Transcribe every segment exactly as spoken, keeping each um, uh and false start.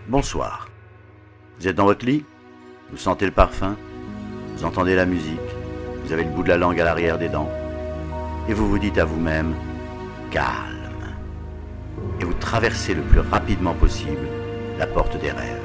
Bonsoir. Vous êtes dans votre lit? Vous sentez le parfum? Vous entendez la musique? Vous avez le bout de la langue à l'arrière des dents? Et vous vous dites à vous-même « calme ». Et vous traversez le plus rapidement possible la porte des rêves.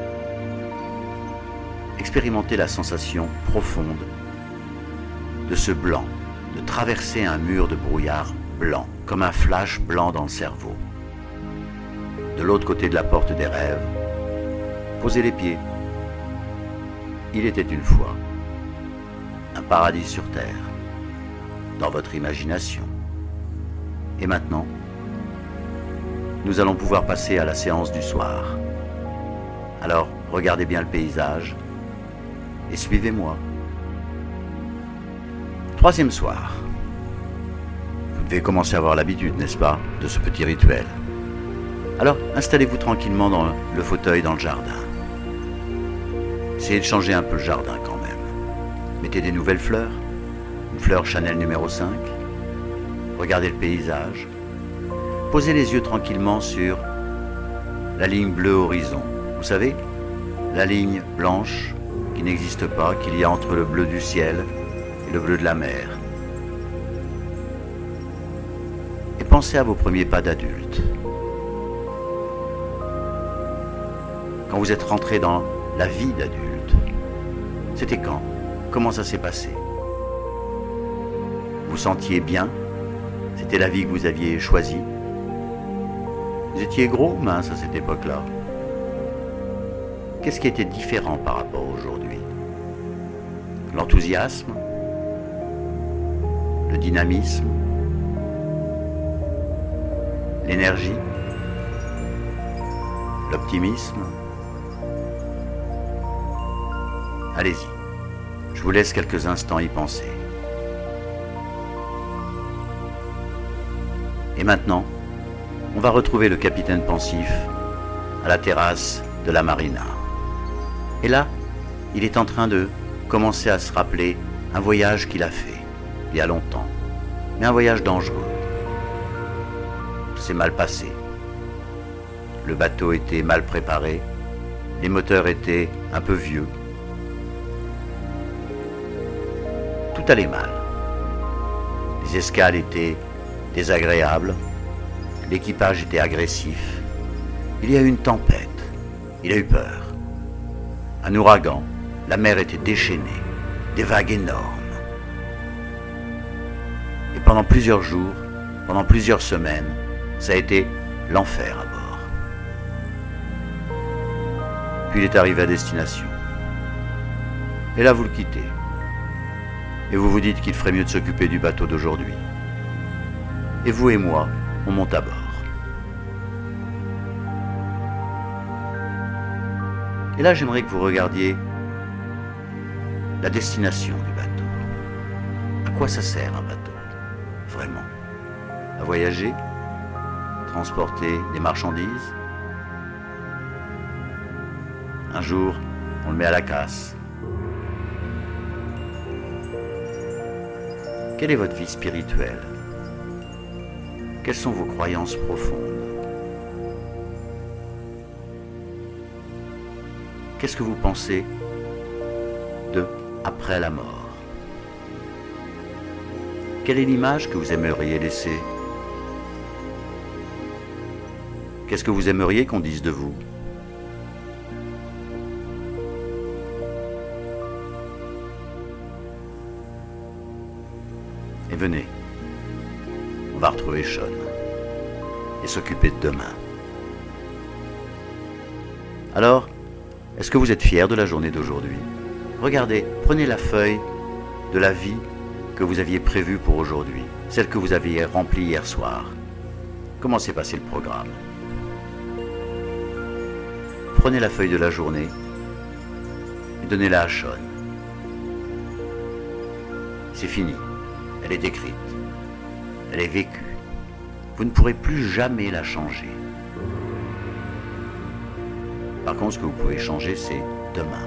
Expérimentez la sensation profonde de ce blanc, de traverser un mur de brouillard blanc, comme un flash blanc dans le cerveau. De l'autre côté de la porte des rêves, posez les pieds. Il était une fois un paradis sur terre, dans votre imagination. Et maintenant, nous allons pouvoir passer à la séance du soir. Alors, regardez bien le paysage et suivez-moi. Troisième soir. Vous devez commencer à avoir l'habitude, n'est-ce pas, de ce petit rituel. Alors, installez-vous tranquillement dans le fauteuil dans le jardin. Essayez de changer un peu le jardin quand même. Mettez des nouvelles fleurs, une fleur Chanel numéro cinq. Regardez le paysage. Posez les yeux tranquillement sur la ligne bleue horizon. Vous savez, la ligne blanche qui n'existe pas, qu'il y a entre le bleu du ciel et le bleu de la mer. Et pensez à vos premiers pas d'adulte. Quand vous êtes rentré dans la vie d'adulte, c'était quand? Comment ça s'est passé? Vous sentiez bien? C'était la vie que vous aviez choisie? Vous étiez gros ou mince à cette époque-là? Qu'est-ce qui était différent par rapport à aujourd'hui? L'enthousiasme? Le dynamisme? L'énergie? L'optimisme? Allez-y, je vous laisse quelques instants y penser. Et maintenant, on va retrouver le capitaine pensif à la terrasse de la marina. Et là, il est en train de commencer à se rappeler un voyage qu'il a fait il y a longtemps, mais un voyage dangereux. C'est mal passé. Le bateau était mal préparé, les moteurs étaient un peu vieux. Tout allait mal. Les escales étaient désagréables, l'équipage était agressif. Il y a eu une tempête, il a eu peur. Un ouragan, la mer était déchaînée, des vagues énormes. Et pendant plusieurs jours, pendant plusieurs semaines, ça a été l'enfer à bord. Puis il est arrivé à destination. Et là, vous le quittez. Et vous vous dites qu'il ferait mieux de s'occuper du bateau d'aujourd'hui. Et vous et moi, on monte à bord. Et là, j'aimerais que vous regardiez la destination du bateau. À quoi ça sert un bateau, vraiment? À voyager? Transporter des marchandises? Un jour, on le met à la casse. Quelle est votre vie spirituelle? Quelles sont vos croyances profondes? Qu'est-ce que vous pensez de après la mort? Quelle est l'image que vous aimeriez laisser? Qu'est-ce que vous aimeriez qu'on dise de vous? Et venez, on va retrouver Sean et s'occuper de demain. Alors, est-ce que vous êtes fiers de la journée d'aujourd'hui? Regardez, prenez la feuille de la vie que vous aviez prévue pour aujourd'hui, celle que vous aviez remplie hier soir. Comment s'est passé le programme? Prenez la feuille de la journée et donnez-la à Sean. C'est fini. Elle est écrite, elle est vécue. Vous ne pourrez plus jamais la changer. Par contre, ce que vous pouvez changer, c'est demain.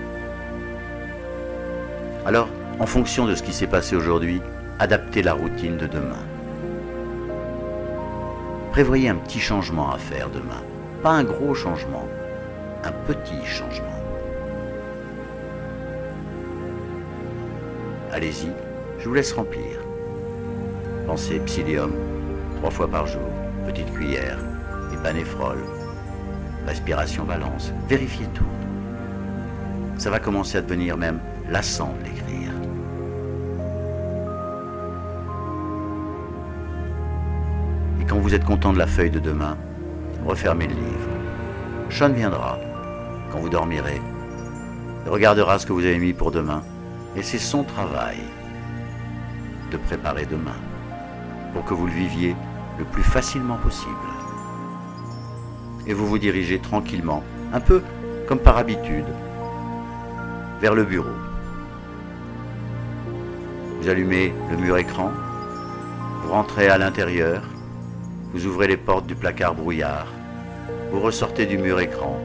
Alors, en fonction de ce qui s'est passé aujourd'hui, adaptez la routine de demain. Prévoyez un petit changement à faire demain. Pas un gros changement, un petit changement. Allez-y, je vous laisse remplir. Pensez psyllium, trois fois par jour, petite cuillère, et banéfrol, respiration balance, vérifiez tout. Ça va commencer à devenir même lassant de l'écrire. Et quand vous êtes content de la feuille de demain, refermez le livre. Sean viendra, quand vous dormirez, et regardera ce que vous avez mis pour demain, et c'est son travail de préparer demain, pour que vous le viviez le plus facilement possible. Et vous vous dirigez tranquillement, un peu comme par habitude, vers le bureau. Vous allumez le mur écran, vous rentrez à l'intérieur, vous ouvrez les portes du placard brouillard, vous ressortez du mur écran.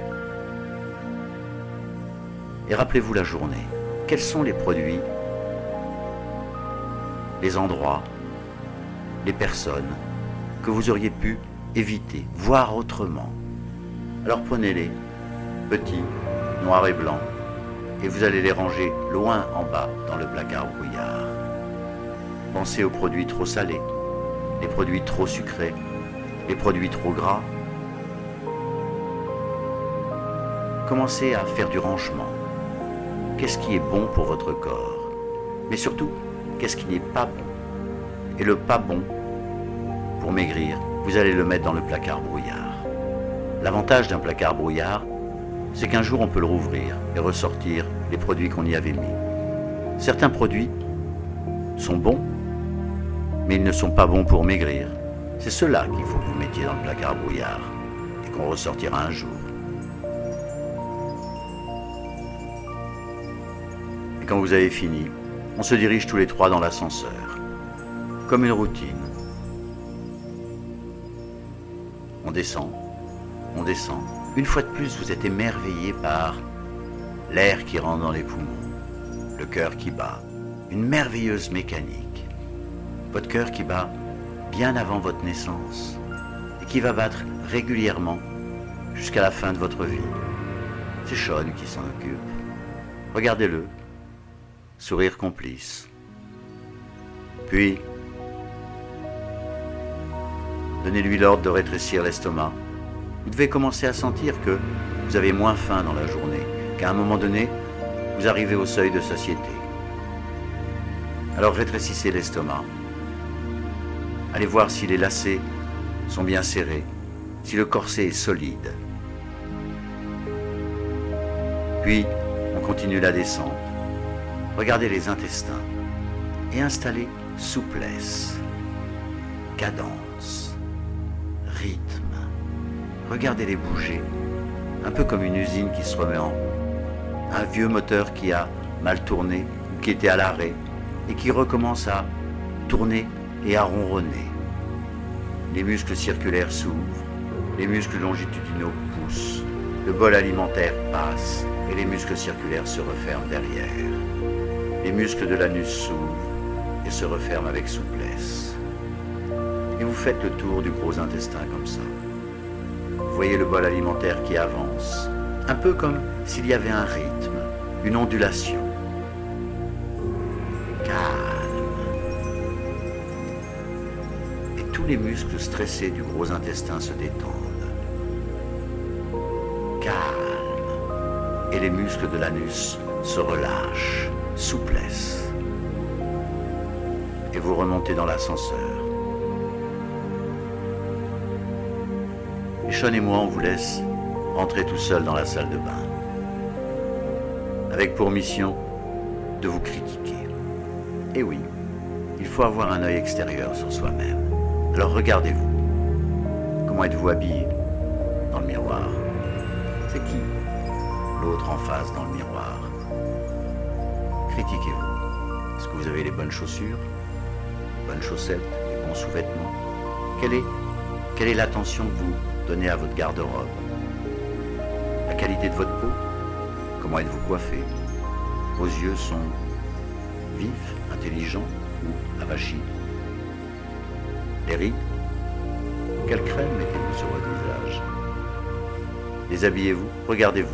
Et rappelez-vous la journée. Quels sont les produits, les endroits, les personnes que vous auriez pu éviter, voir autrement? Alors prenez-les, petits, noirs et blancs, et vous allez les ranger loin en bas dans le placard brouillard. Pensez aux produits trop salés, les produits trop sucrés, les produits trop gras. Commencez à faire du rangement. Qu'est-ce qui est bon pour votre corps? Mais surtout, qu'est-ce qui n'est pas bon? Et le pas bon, pour maigrir, vous allez le mettre dans le placard brouillard. L'avantage d'un placard brouillard, c'est qu'un jour on peut le rouvrir et ressortir les produits qu'on y avait mis. Certains produits sont bons, mais ils ne sont pas bons pour maigrir. C'est ceux-là qu'il faut que vous mettiez dans le placard brouillard et qu'on ressortira un jour. Et quand vous avez fini, on se dirige tous les trois dans l'ascenseur, comme une routine. On descend, on descend. Une fois de plus, vous êtes émerveillé par l'air qui rentre dans les poumons, le cœur qui bat, une merveilleuse mécanique. Votre cœur qui bat bien avant votre naissance et qui va battre régulièrement jusqu'à la fin de votre vie. C'est Sean qui s'en occupe. Regardez-le, sourire complice. Puis, donnez-lui l'ordre de rétrécir l'estomac. Vous devez commencer à sentir que vous avez moins faim dans la journée, qu'à un moment donné, vous arrivez au seuil de satiété. Alors rétrécissez l'estomac. Allez voir si les lacets sont bien serrés, si le corset est solide. Puis, on continue la descente. Regardez les intestins et installez souplesse, cadence, rythme. Regardez-les bouger, un peu comme une usine qui se remet en route. Un vieux moteur qui a mal tourné ou qui était à l'arrêt et qui recommence à tourner et à ronronner. Les muscles circulaires s'ouvrent, les muscles longitudinaux poussent, le bol alimentaire passe et les muscles circulaires se referment derrière. Les muscles de l'anus s'ouvrent et se referment avec souplesse. Et vous faites le tour du gros intestin comme ça. Vous voyez le bol alimentaire qui avance, un peu comme s'il y avait un rythme, une ondulation. Calme. Et tous les muscles stressés du gros intestin se détendent. Calme. Et les muscles de l'anus se relâchent, souplesse. Et vous remontez dans l'ascenseur. Et Sean et moi, on vous laisse rentrer tout seul dans la salle de bain, avec pour mission de vous critiquer. Et oui, il faut avoir un œil extérieur sur soi-même. Alors regardez-vous. Comment êtes-vous habillé dans le miroir? C'est qui l'autre en face dans le miroir? Critiquez-vous. Est-ce que vous avez les bonnes chaussures, les bonnes chaussettes, les bons sous-vêtements? Quelle est, quelle est l'attention que vous donnez à votre garde-robe? La qualité de votre peau? Comment êtes-vous coiffé? Vos yeux sont vifs, intelligents ou avachis? Les rides? Quelle crème mettez-vous sur votre visage? Les Déshabillez-vous, regardez-vous.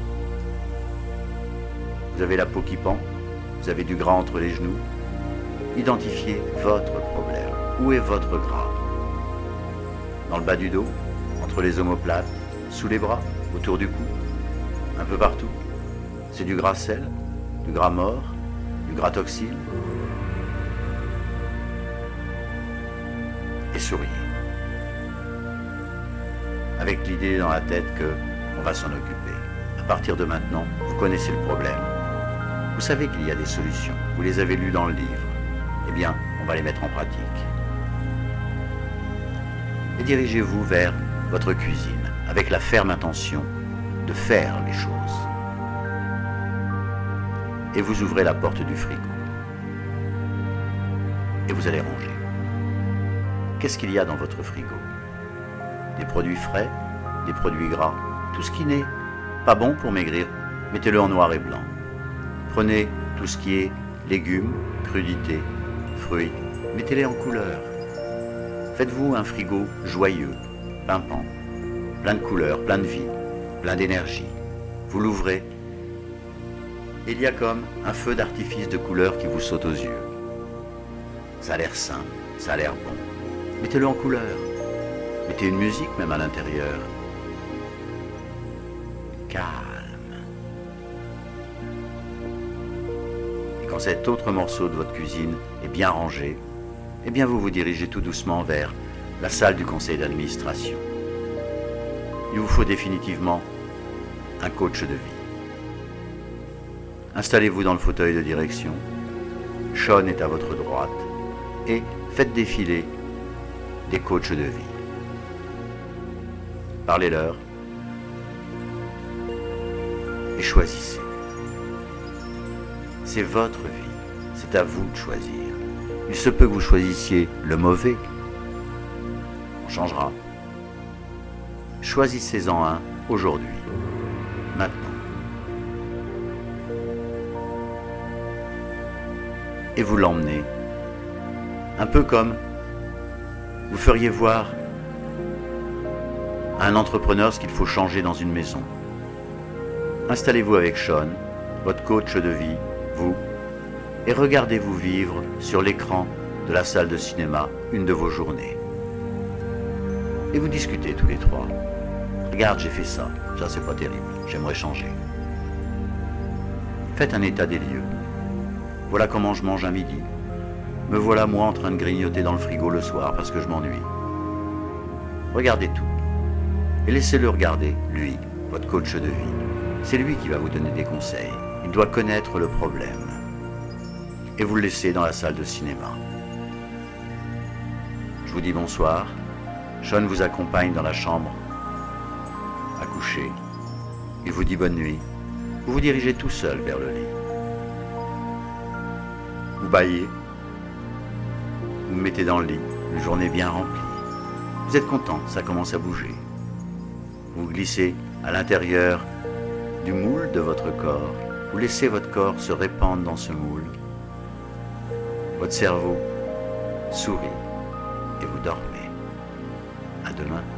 Vous avez la peau qui pend, vous avez du gras entre les genoux. Identifiez votre problème. Où est votre gras? Dans le bas du dos, entre les omoplates, sous les bras, autour du cou, un peu partout. C'est du gras sel, du gras mort, du gras toxine. Et souriez. Avec l'idée dans la tête que on va s'en occuper. À partir de maintenant, vous connaissez le problème. Vous savez qu'il y a des solutions. Vous les avez lues dans le livre. Eh bien, on va les mettre en pratique. Et dirigez-vous vers votre cuisine avec la ferme intention de faire les choses. Et vous ouvrez la porte du frigo. Et vous allez ranger. Qu'est-ce qu'il y a dans votre frigo? Des produits frais, des produits gras, tout ce qui n'est pas bon pour maigrir, mettez-le en noir et blanc. Prenez tout ce qui est légumes, crudités, fruits, mettez-les en couleur. Faites-vous un frigo joyeux, pimpant, plein de couleurs, plein de vie, plein d'énergie. Vous l'ouvrez, et il y a comme un feu d'artifice de couleurs qui vous saute aux yeux. Ça a l'air sain, ça a l'air bon. Mettez-le en couleur. Mettez une musique même à l'intérieur. Calme. Et quand cet autre morceau de votre cuisine est bien rangé, eh bien vous vous dirigez tout doucement vers la salle du conseil d'administration. Il vous faut définitivement un coach de vie. Installez-vous dans le fauteuil de direction. Sean est à votre droite et faites défiler des coachs de vie. Parlez-leur et choisissez. C'est votre vie, c'est à vous de choisir. Il se peut que vous choisissiez le mauvais. On changera. Choisissez-en un aujourd'hui, maintenant. Et vous l'emmenez, un peu comme vous feriez voir à un entrepreneur ce qu'il faut changer dans une maison. Installez-vous avec Sean, votre coach de vie, vous, et regardez-vous vivre sur l'écran de la salle de cinéma une de vos journées. Et vous discutez tous les trois. Regarde, j'ai fait ça, ça c'est pas terrible, j'aimerais changer. Faites un état des lieux. Voilà comment je mange un midi. Me voilà moi en train de grignoter dans le frigo le soir parce que je m'ennuie. Regardez tout. Et laissez-le regarder, lui, votre coach de vie. C'est lui qui va vous donner des conseils. Il doit connaître le problème. Et vous le laissez dans la salle de cinéma. Je vous dis bonsoir. Sean vous accompagne dans la chambre à coucher. Il vous dit bonne nuit. Vous vous dirigez tout seul vers le lit. Vous bâillez. Vous vous mettez dans le lit. Une journée bien remplie. Vous êtes content, ça commence à bouger. Vous glissez à l'intérieur du moule de votre corps. Vous laissez votre corps se répandre dans ce moule. Votre cerveau sourit et vous dormez. À demain.